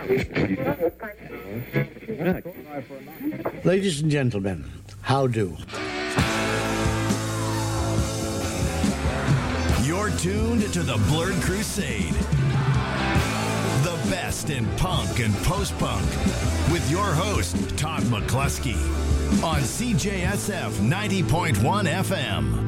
Ladies and gentlemen, how do? You're tuned to the Blurred Crusade. The best in punk and post-punk with your host, Todd McCluskey on CJSF 90.1 FM.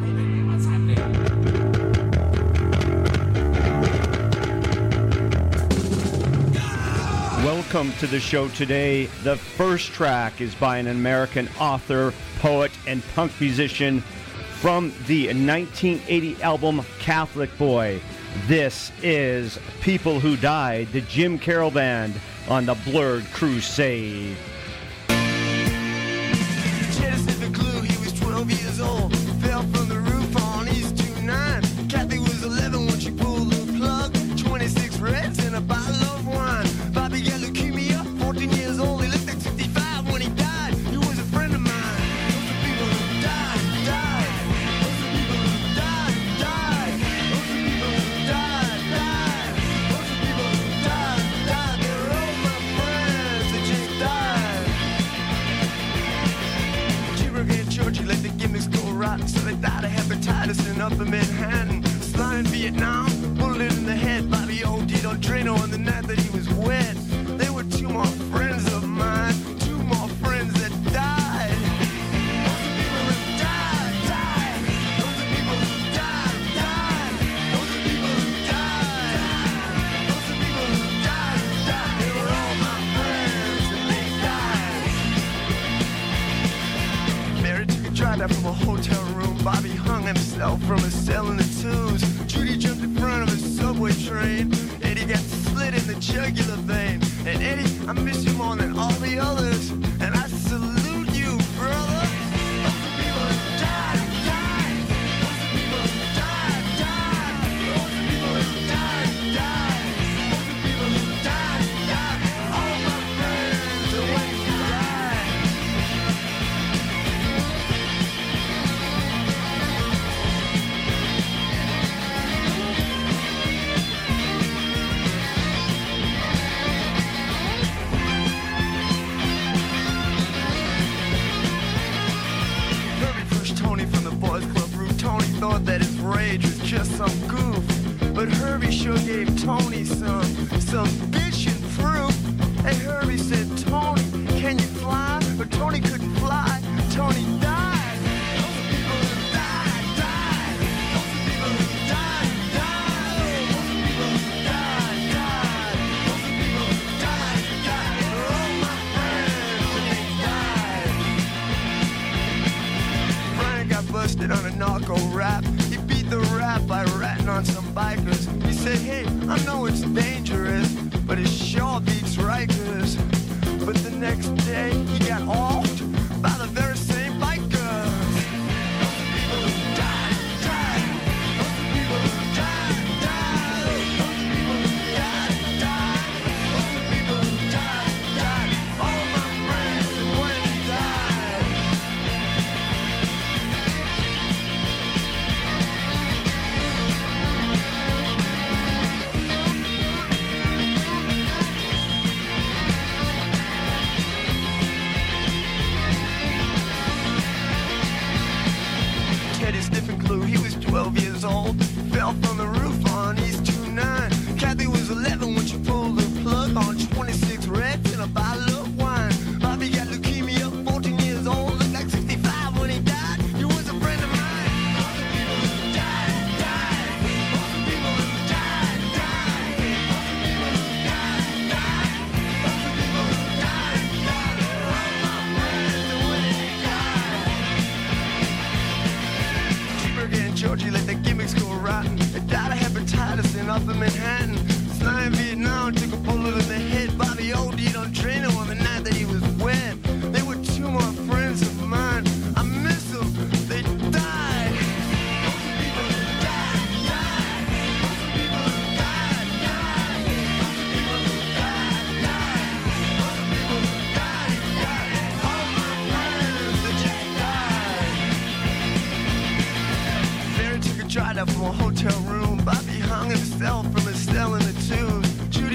Welcome to the show today. The first track is by an American author, poet, and punk musician from the 1980 album Catholic Boy. This is People Who Died, the Jim Carroll Band on the Blurred Crusade. Genesis the glue, he was 12 years old. Fell from the roof on East 29. Kathy was 11 when she pulled the plug. 26 reds and a bottle of wine. Bobby got leukemia, 14 years old. He looked like 65 when he died. He was a friend of mine. Those are people who died, died. Those are people who died, died. Those are people who died, died. Those are people who died, died. They're all my friends that just died. Cheever in church, he let the gimmicks go rotten. So they died of hepatitis in upper Manhattan. Sly in Vietnam, bullet in the head. Bobby OD'd on Drano on the night that he was wet. They were two more friends of mine, two more friends that died. Those are people who died, died. Those are people who died, died. Those are people who died. Those are people who died, died. They were all my friends and they died. Mary took a drive out from a hotel room. Bobby hung himself from a cell in the twos. Judy jumped in front of a subway train. Eddie got slit in the jugular vein. And Eddie, I miss you more than all the others. And I salute you, brother. Those are people who died, died. Those are people who died, died. Those are people who died, died. Those are people who died, died. All my friends are when you died. Herbie pushed Tony from the boys club roof. Tony thought that his rage was just some goof, but Herbie sure gave Tony some bitchin' proof. Hey, Herbie said, Tony, can you fly? But Tony couldn't fly. Tony died. Those are people who died, died. Those are people who died, died. Those are people who died, died. Those are people who died, died. They're all my friends and they died. Brian got busted on a narco rap. He beat the rap by ratting on some bikers. He said, hey, I know it's dangerous, but it sure beats Rikers. But the next day, he got offed by the very same bikers. Those are people who died, died. Those are people who died, died. Those are people who died, died. Those are people who died, died. All my friends and when he died.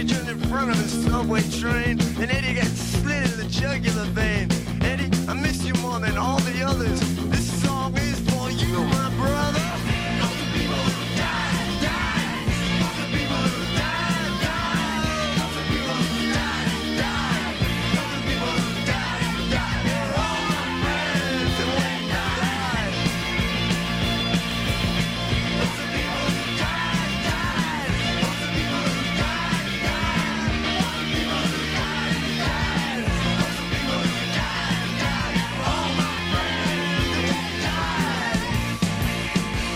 pigeon in front of a subway train. And Eddie got slit in the jugular vein. Eddie, I miss you more than all the others. This song is for you, my brother. All the people who died, died. All the people who died, died. All the people who died, died. All the people who died, died. They're all my friends and we died. All the people who died, died. All the people who died, died. All the people who died, died. All the people who died, died. All my friends and we died.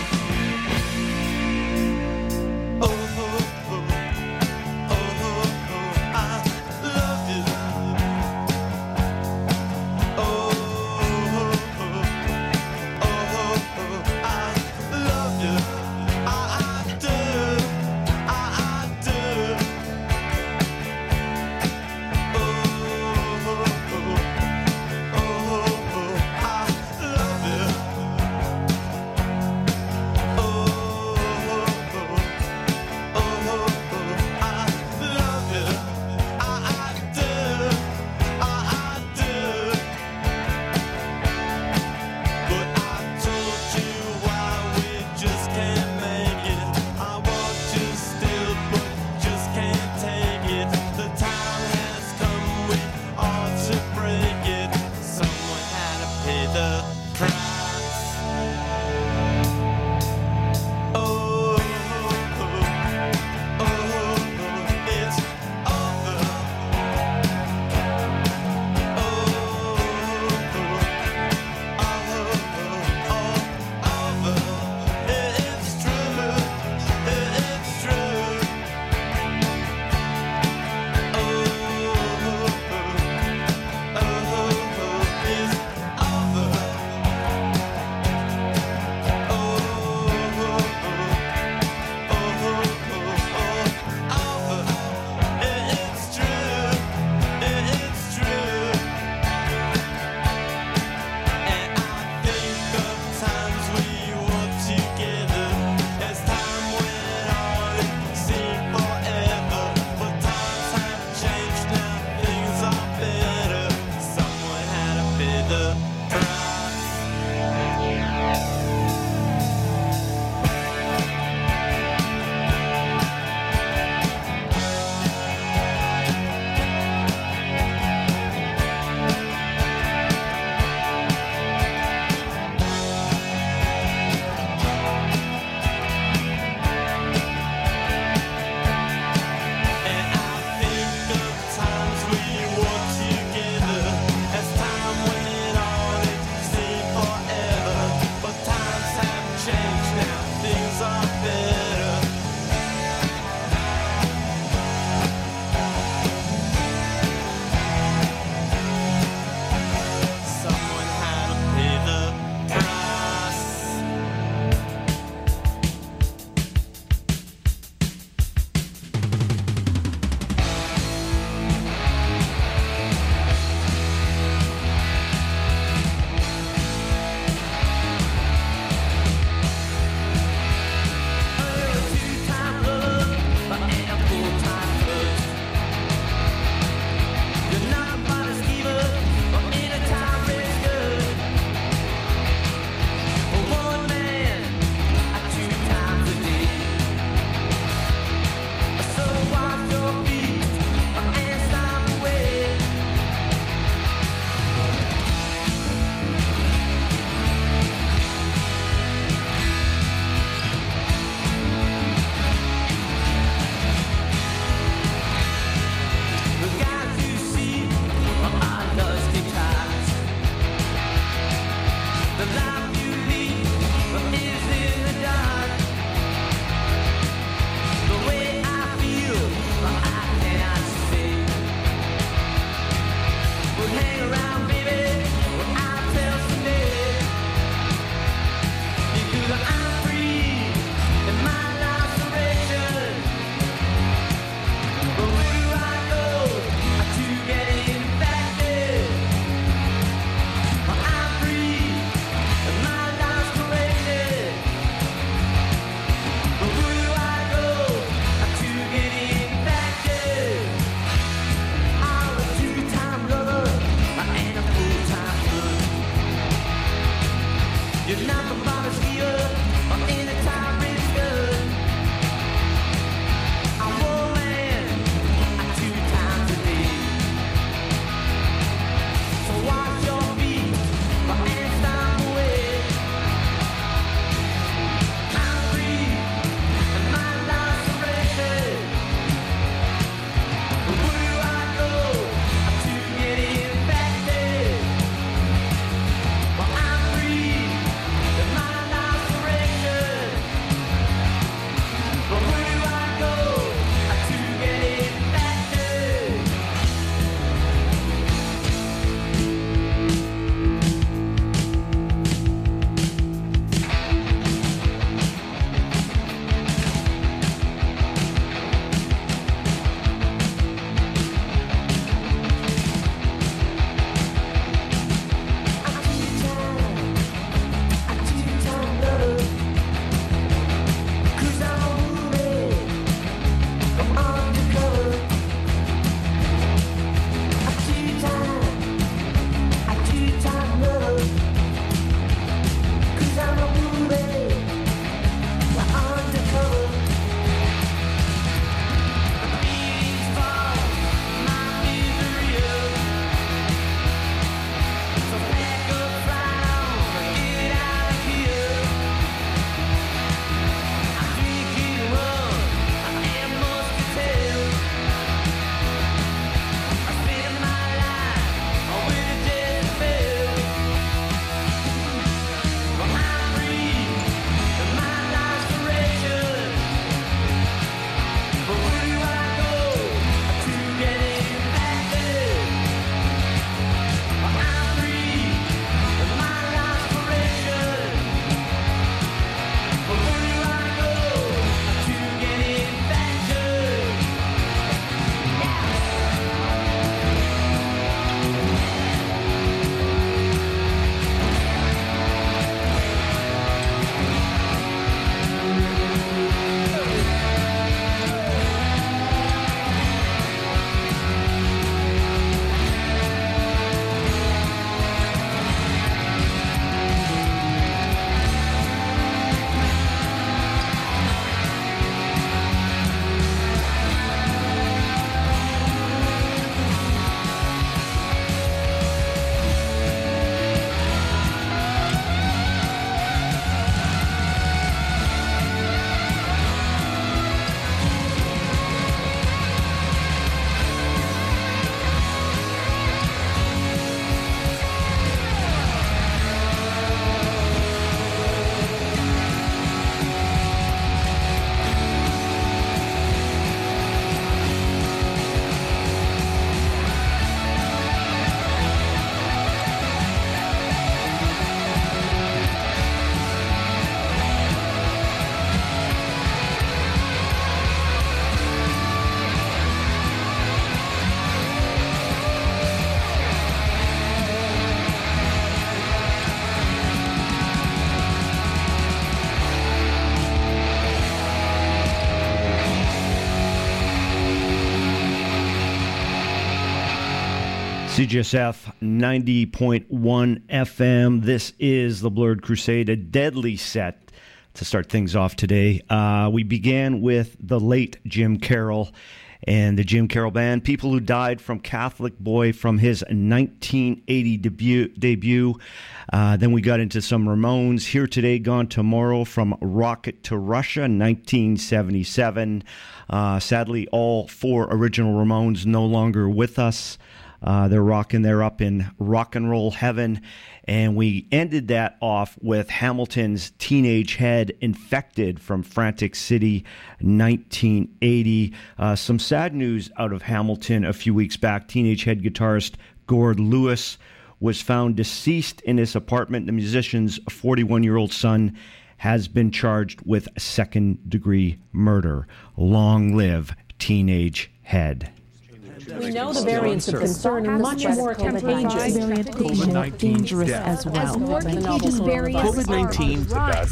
CJSF 90.1 FM. This is the Blurred Crusade, a deadly set to start things off today. We began with the late Jim Carroll and the Jim Carroll Band, People Who Died, from Catholic Boy from his 1980 debut. Then we got into some Ramones, Here Today, Gone Tomorrow, from Rocket to Russia, 1977. Sadly, all four original Ramones no longer with us. They're up in rock and roll heaven. And we ended that off with Hamilton's Teenage Head, Infected, from Frantic City, 1980. Some sad news out of Hamilton a few weeks back. Teenage Head guitarist Gord Lewis was found deceased in his apartment. The musician's 41-year-old son has been charged with second-degrry murder. Long live Teenage Head. We know the variants of concern are much more contagious. COVID-19 dangerous as well. As more contagious variants COVID-19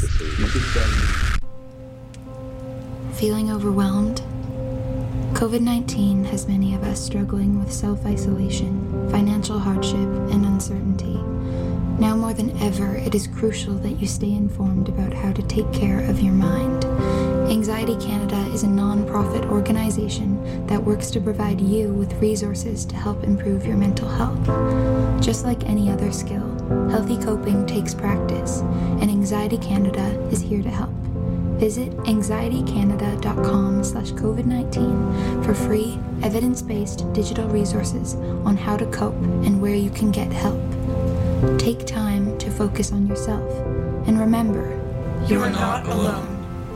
Feeling overwhelmed? COVID-19 has many of us struggling with self-isolation, financial hardship, and uncertainty. Now more than ever, it is crucial that you stay informed about how to take care of your mind. Anxiety Canada is a non-profit organization that works to provide you with resources to help improve your mental health. Just like any other skill, healthy coping takes practice, and Anxiety Canada is here to help. Visit anxietycanada.com/COVID-19 for free, evidence-based digital resources on how to cope and where you can get help. Take time to focus on yourself, and remember, you are not alone.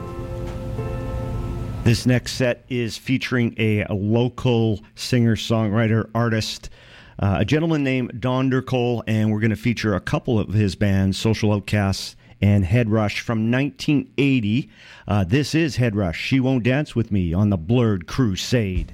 This next set is featuring a local singer-songwriter artist, a gentleman named Don Dercole, and we're going to feature a couple of his bands, Social Outcasts and Head Rush, from 1980. This is Head Rush, She Won't Dance With Me, on the Blurred Crusade.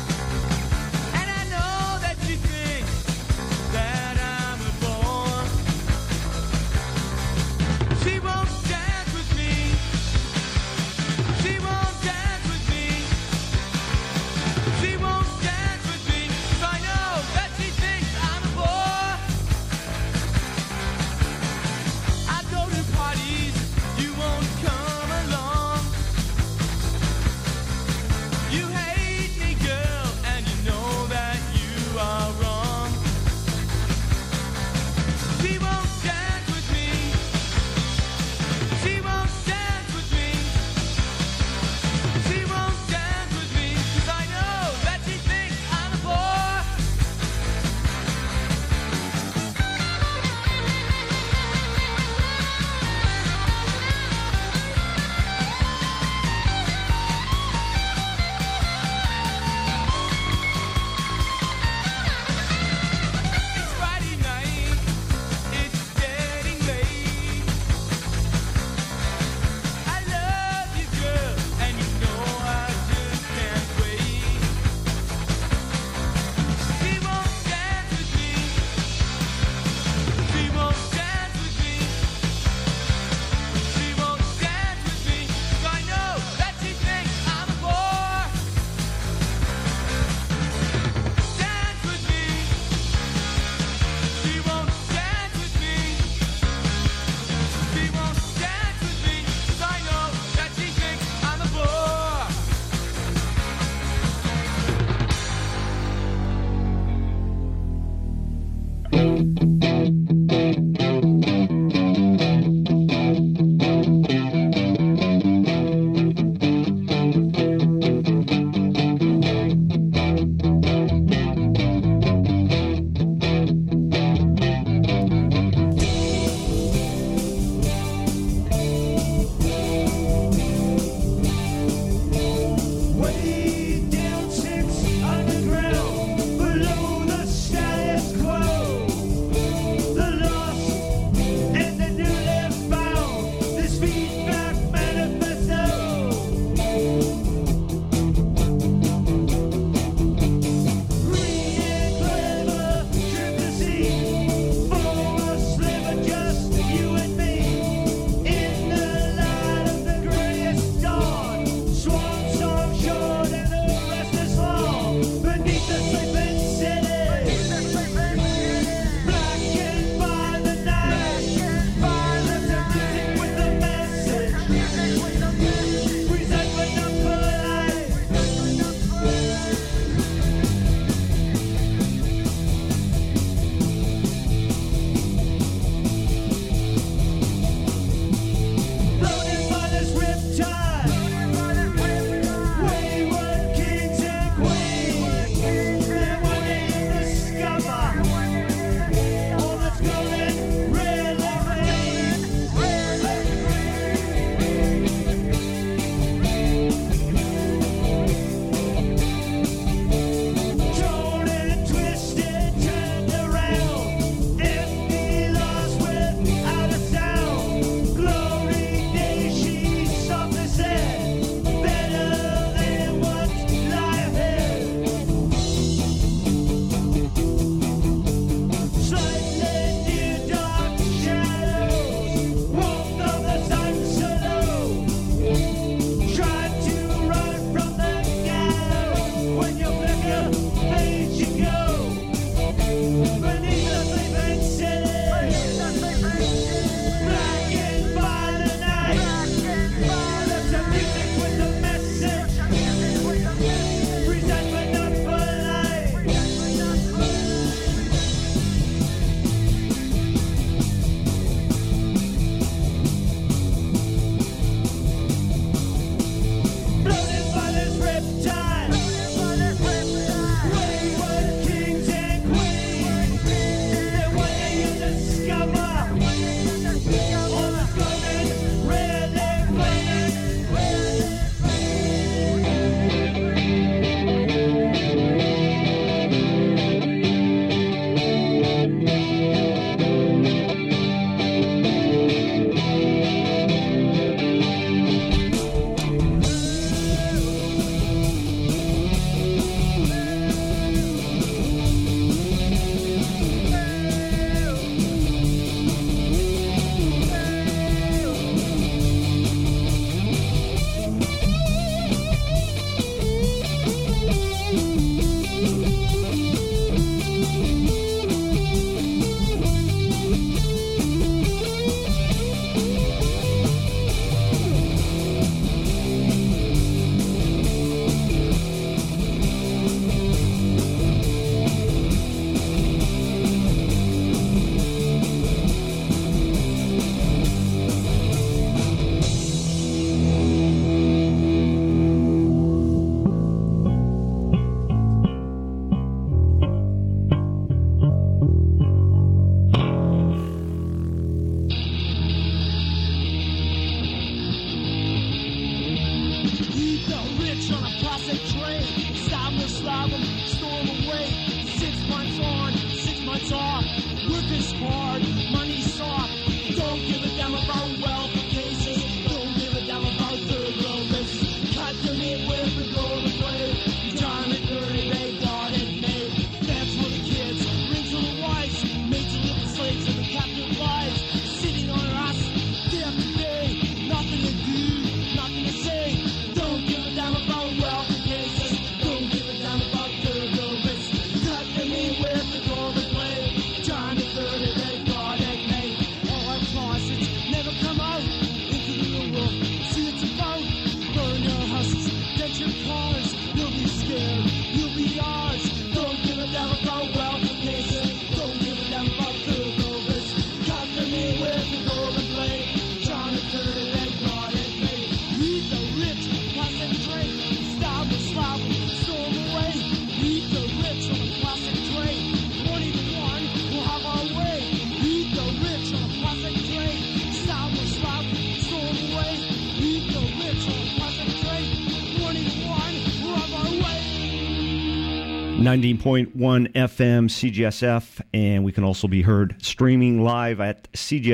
And I know that you think that I'm a bore. .1 FM CGSF, and we can also be heard streaming live at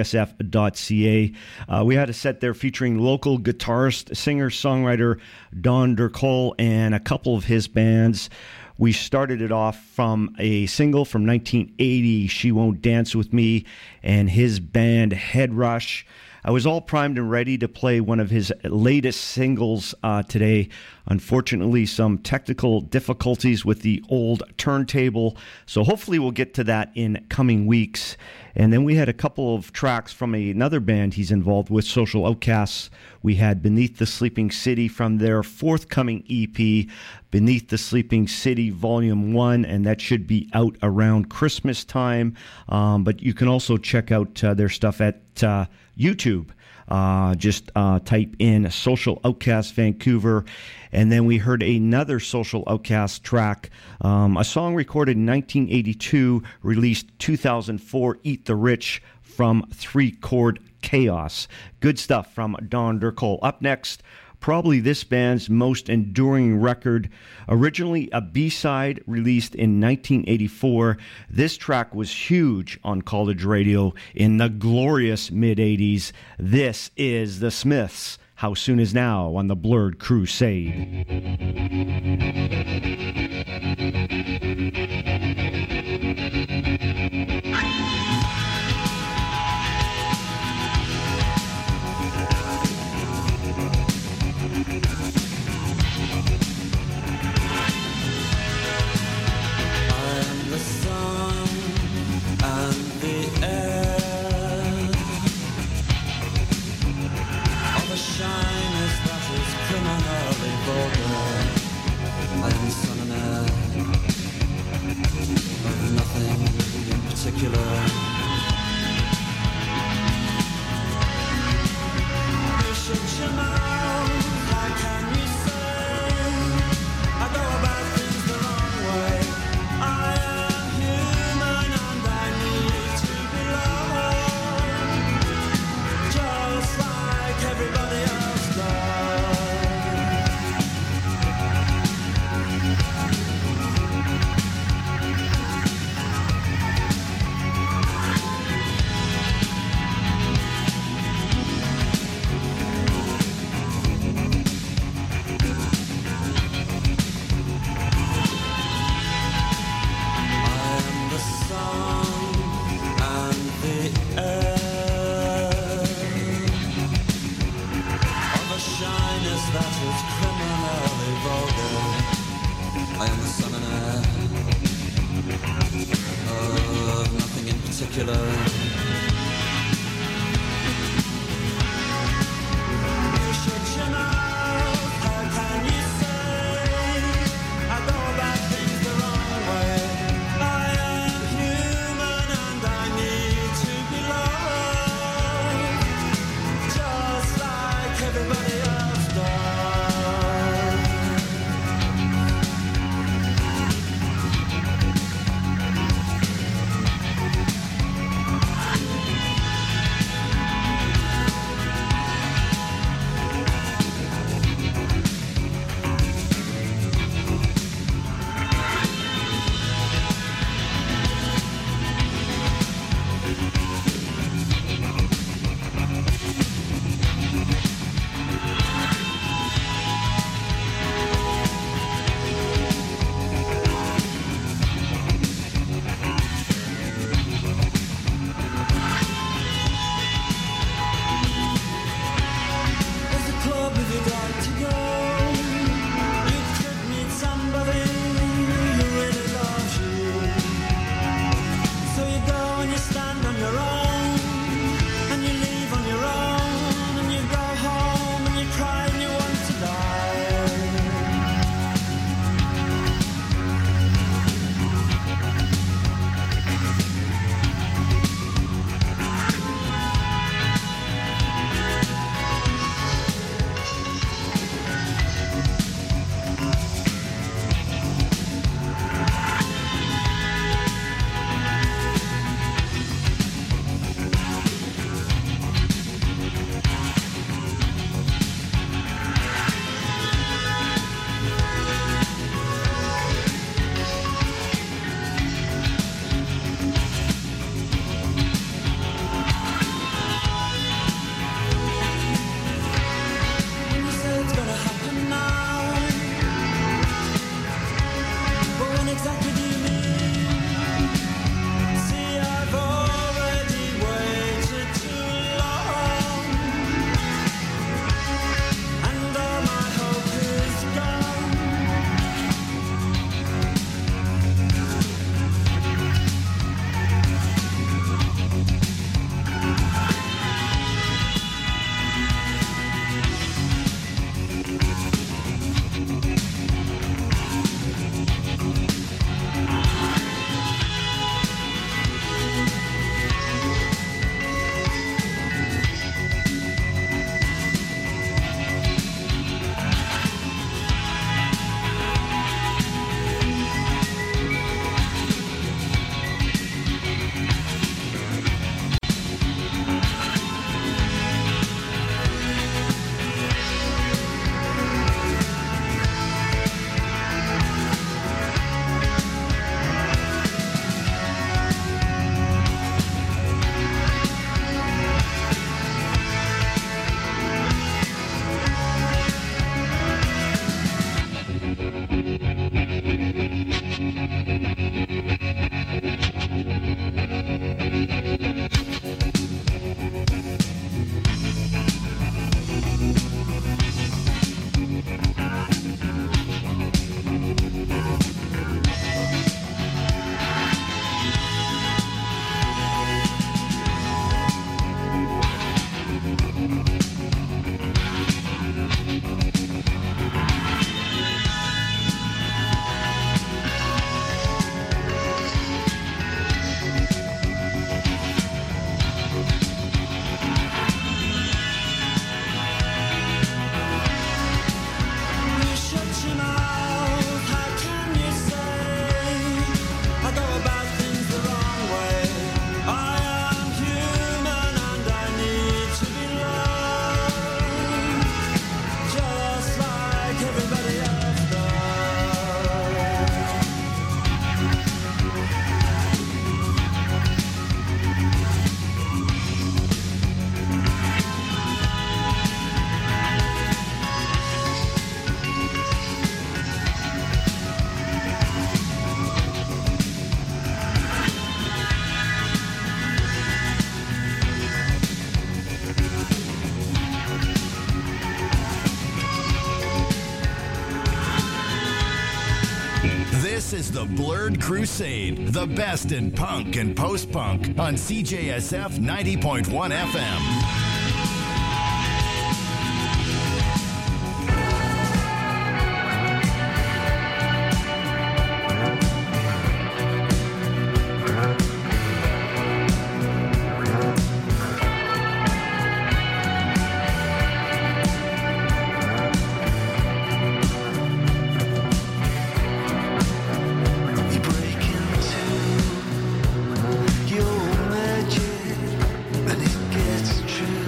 cgsf.ca. We had a set there featuring local guitarist, singer, songwriter Don Durkol and a couple of his bands. We started it off from a single from 1980, She Won't Dance With Me, and his band Head Rush. I was all primed and ready to play one of his latest singles today. Unfortunately, some technical difficulties with the old turntable, so hopefully we'll get to that in coming weeks. And then we had a couple of tracks from another band he's involved with, Social Outcasts. We had Beneath the Sleeping City from their forthcoming EP, Beneath the Sleeping City Volume 1, and that should be out around Christmas time. But you can also check out their stuff at YouTube. Just type in Social Outcast Vancouver. And then we heard another Social Outcast track, a song recorded in 1982, released 2004, Eat the Rich, from 3 Chord Chaos. Good stuff from Don Durkol. Up next, probably this band's most enduring record. Originally a B-side released in 1984, this track was huge on college radio in the glorious mid-'80s. This is The Smiths. How Soon Is Now on the Blurred Crusade. Of nothing in particular. is the Blurred Crusade, the best in punk and post-punk on CJSF 90.1 FM. Your magic, and it gets true.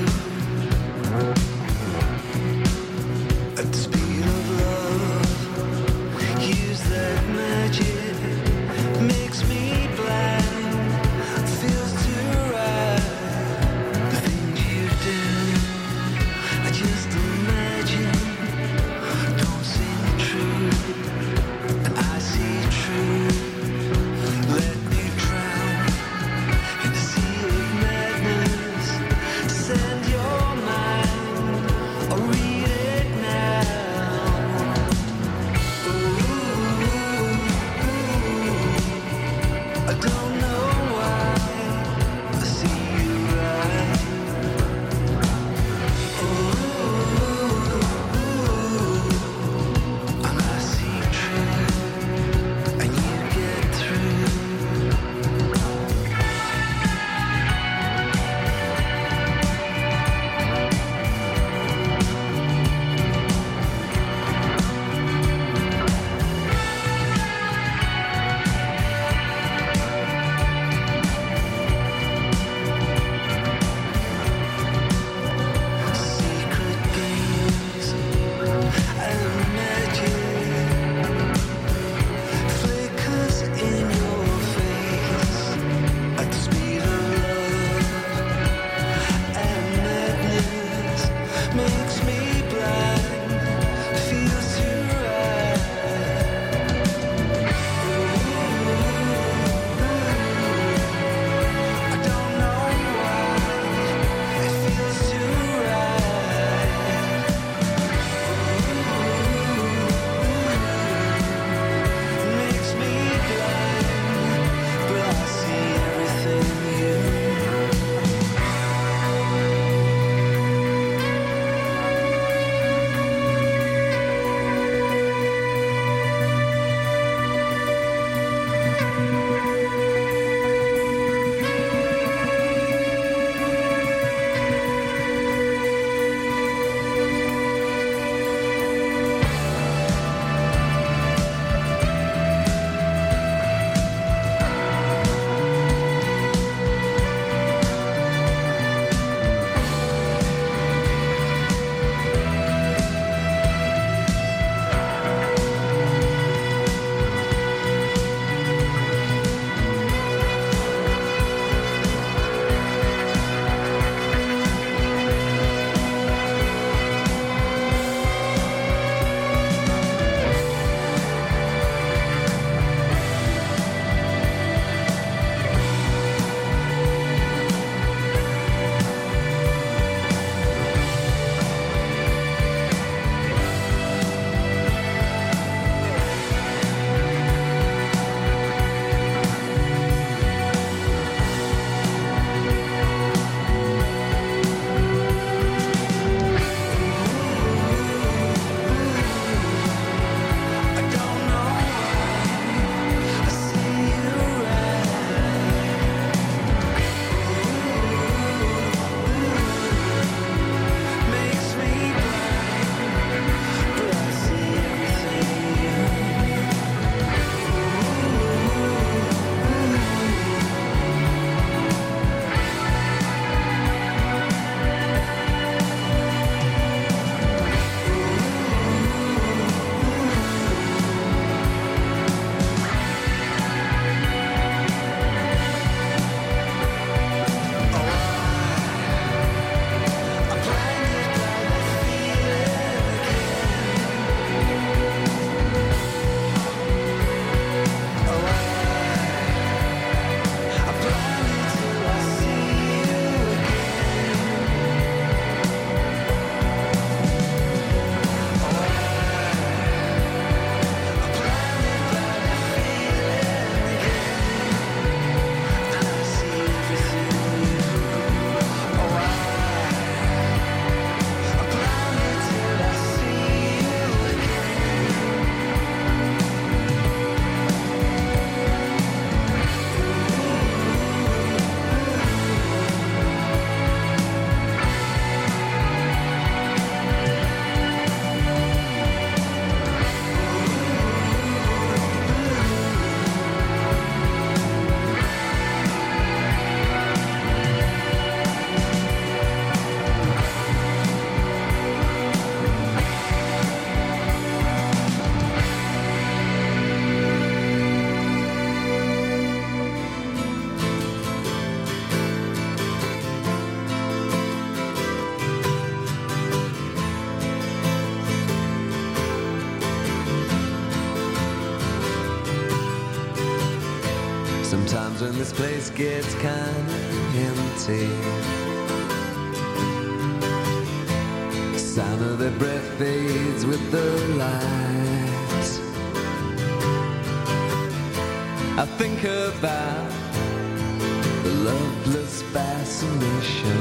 this place gets kinda empty. Sound of their breath fades with the light. I think about the loveless fascination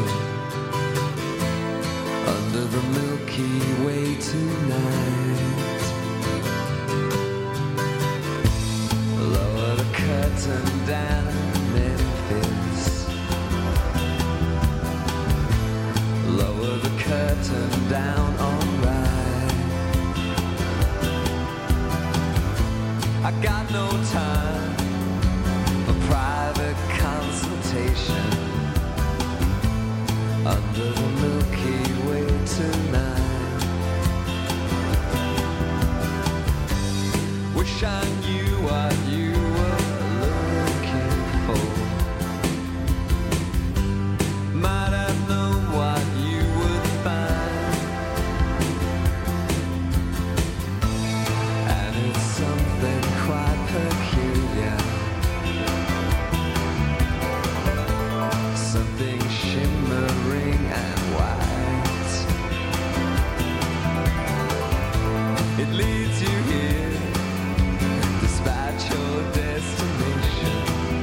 under the Milky Way tonight. Lower the curtain down in Memphis. Lower the curtain down, alright. I got no time for private consultation under the Milky Way tonight. Wish I knew what you were looking for. Might have known what you would find. And it's something quite peculiar. Something shimmering and white. It leads you here, despite your destination,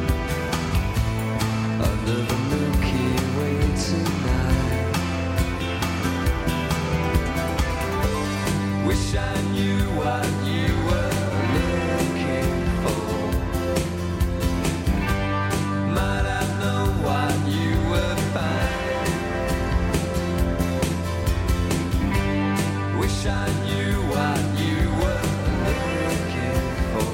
under the Milky Way tonight. Wish I knew what you were looking for. Might have known what you would find. Wish I knew what you were looking for.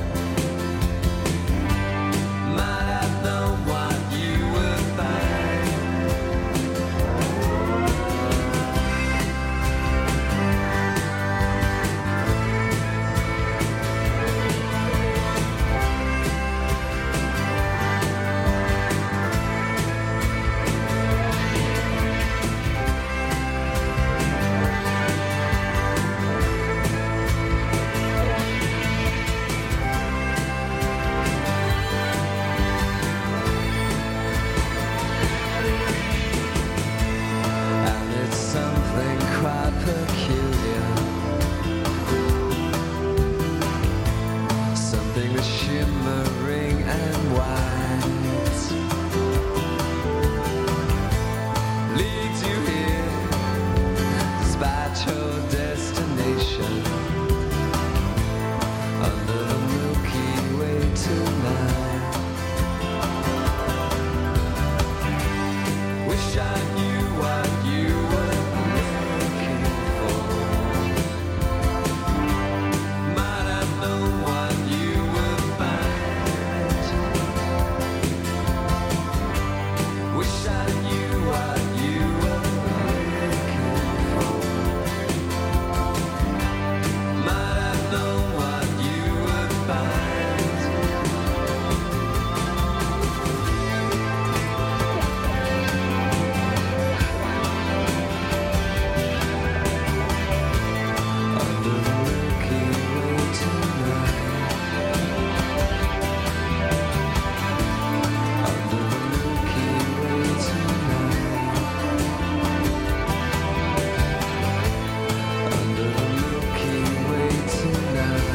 Might have known what you would find. And it's something quite peculiar. Something that's shimmering and white. Leads you here, despite your destination, under the Milky Way tonight. Wish I knew what you were looking for. Might have known what you would find. Wish I knew what you were looking for. Might have known what you would find. Under the Milky Way tonight. Under the Milky Way tonight. Under the Milky Way tonight.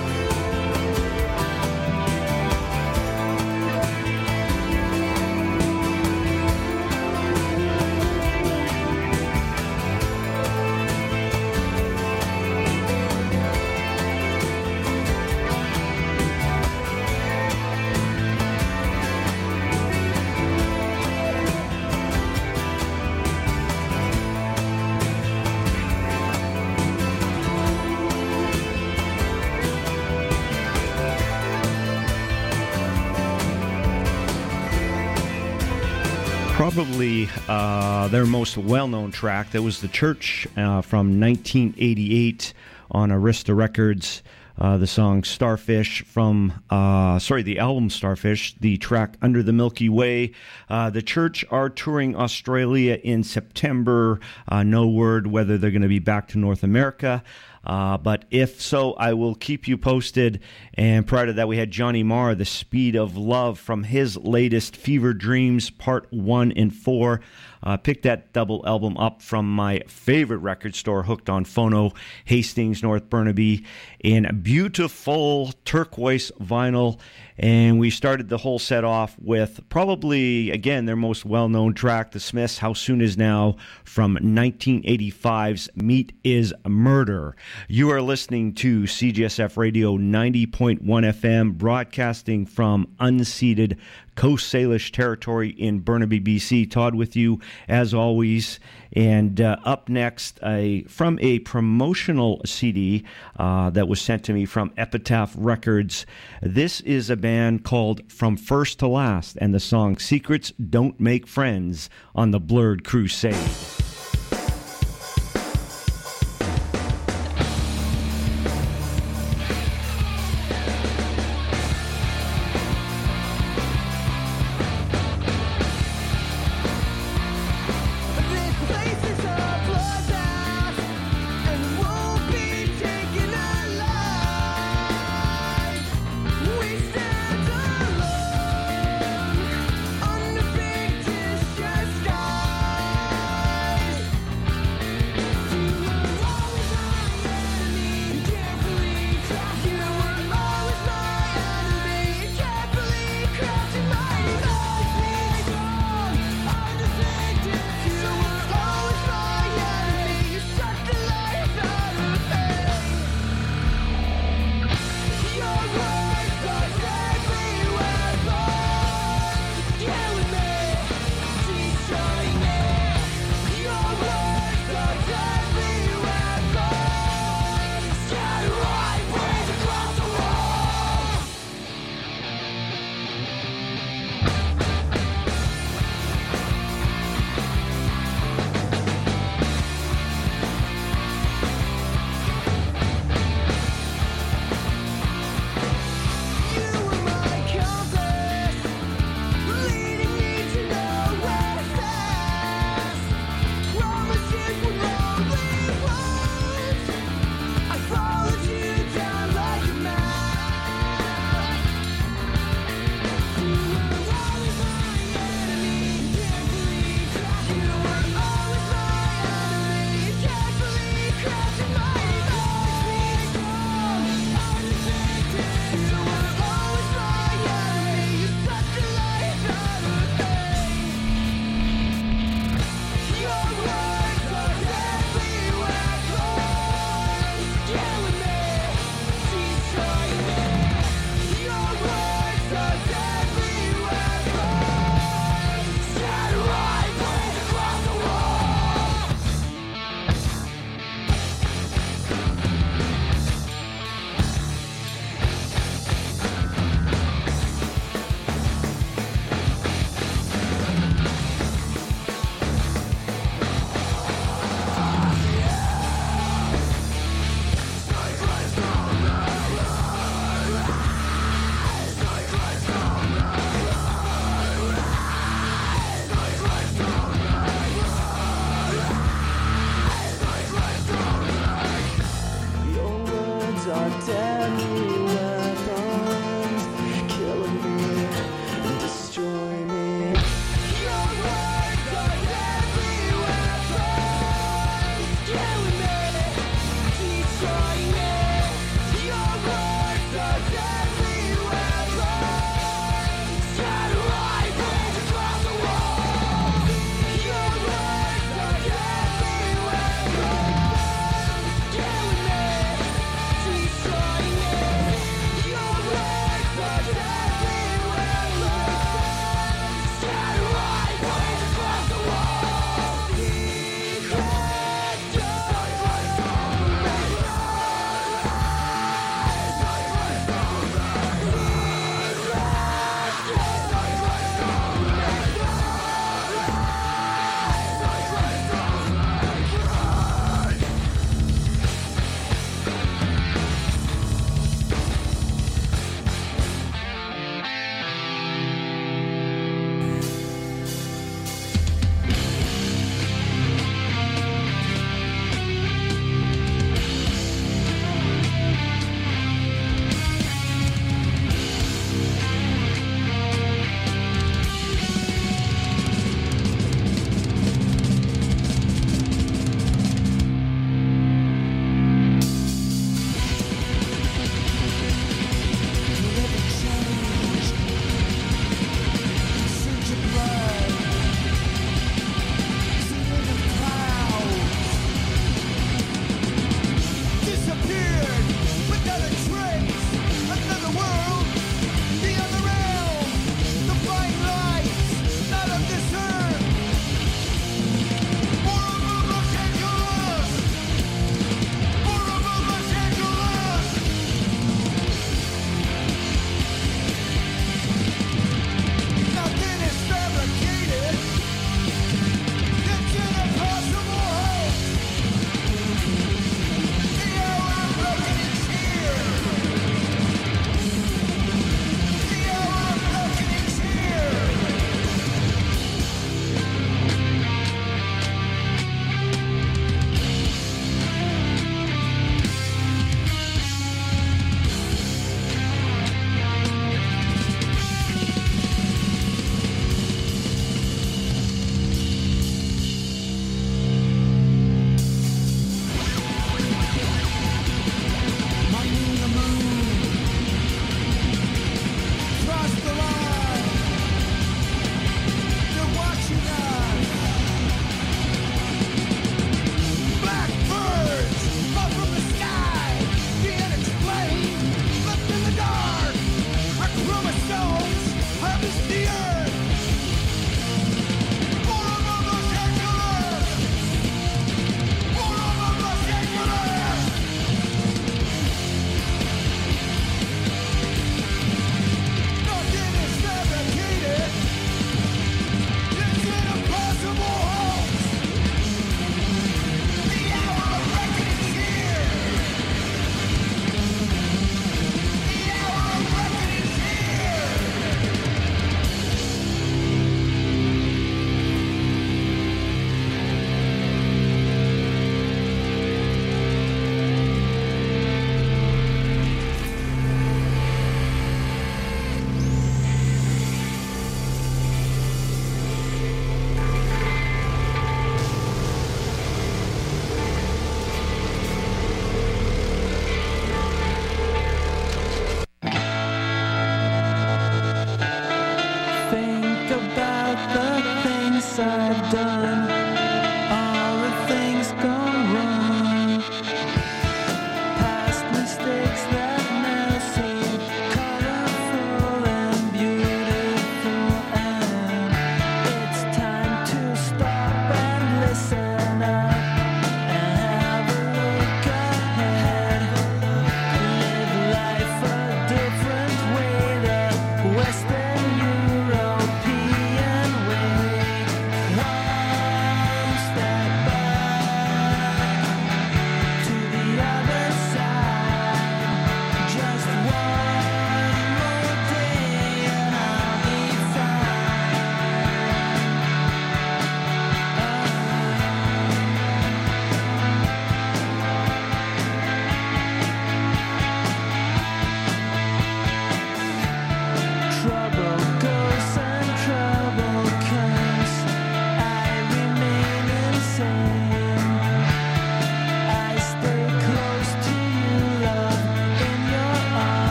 Probably their most well-known track. That was The Church from 1988 on Arista Records. The song Starfish from, the album Starfish, the track Under the Milky Way. The Church are touring Australia in September. No word whether they're going to be back to North America. But if so, I will keep you posted. And prior to that, we had Johnny Marr, The Speed of Love, from his latest Fever Dreams Part 1 and 4. Picked that double album up from my favorite record store, Hooked on Phono, Hastings, North Burnaby, in beautiful turquoise vinyl. And we started the whole set off with probably, again, their most well-known track, The Smiths, How Soon Is Now, from 1985's Meat is Murder. You are listening to CJSF Radio 90.1 FM, broadcasting from unceded Coast Salish territory in Burnaby, BC. Todd with you, as always. And up next, from a promotional CD that was sent to me from Epitaph Records. This is a band called From First to Last, and the song Secrets Don't Make Friends on the Blurred Crusade. Fictitious sky.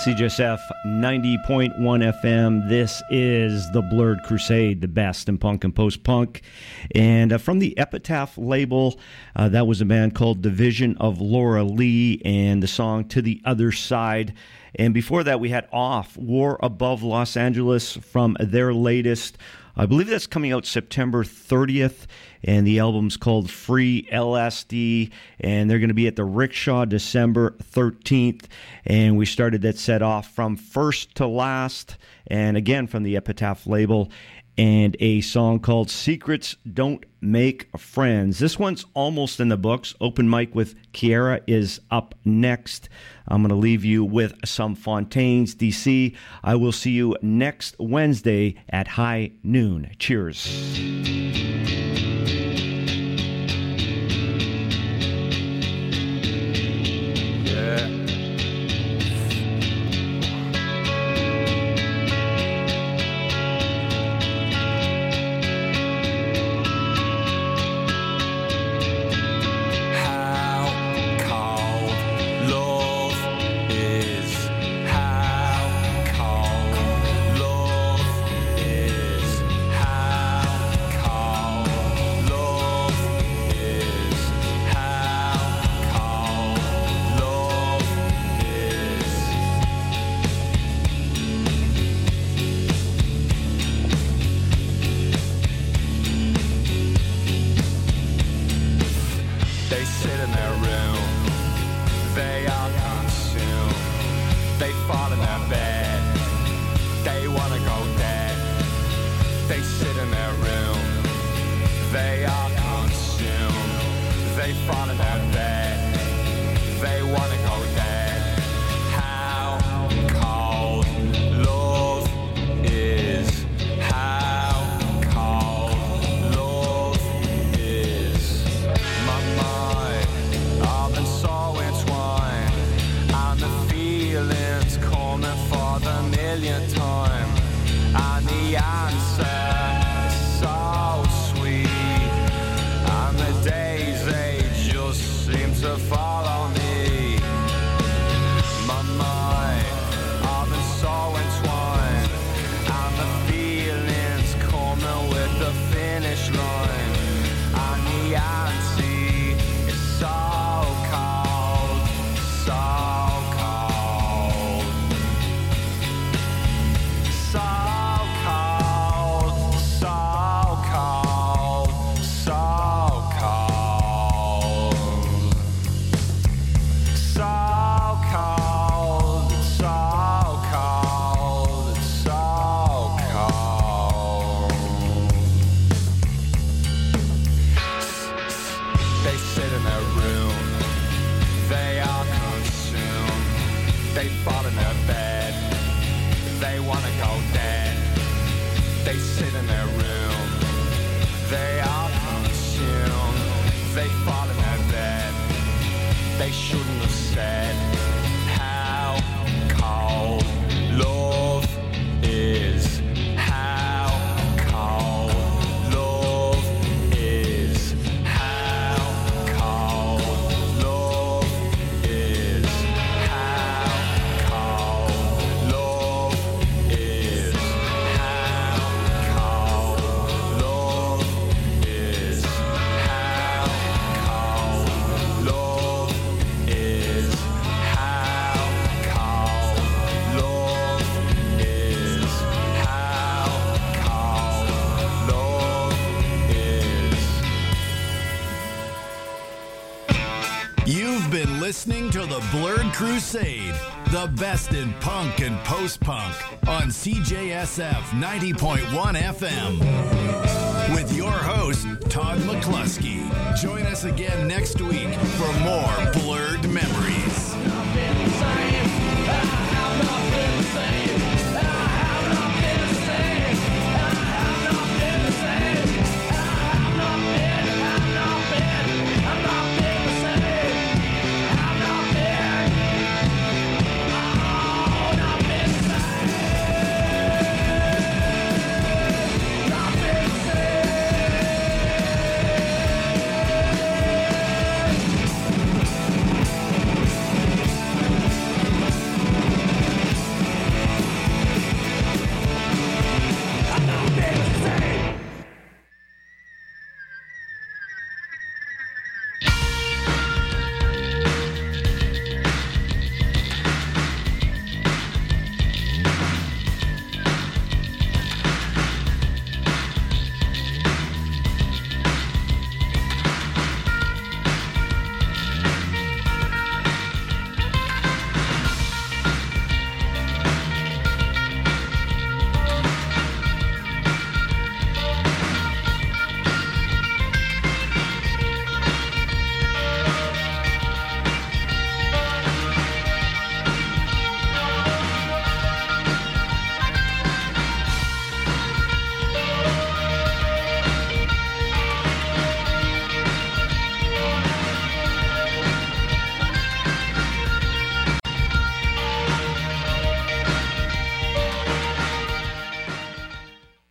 CJSF 90.1 FM. This is the Blurred Crusade, the best in punk and post-punk. And from the Epitaph label, that was a band called Division of Laura Lee and the song To the Other Side. And before that, we had Off, War Above Los Angeles from their latest, I believe that's coming out September 30th. And the album's called Free LSD, and they're going to be at the Rickshaw December 13th. And we started that set off from First to Last, and again from the Epitaph label, and a song called Secrets Don't Make Friends. This one's almost in the books. Open mic with Kiera is up next. I'm going to leave you with some Fontaines DC. I will see you next Wednesday at high noon. Cheers. Listening to the Blurred Crusade, the best in punk and post-punk on CJSF 90.1 FM. With your host, Todd McCluskey. Join us again next week for more Blurred Memories.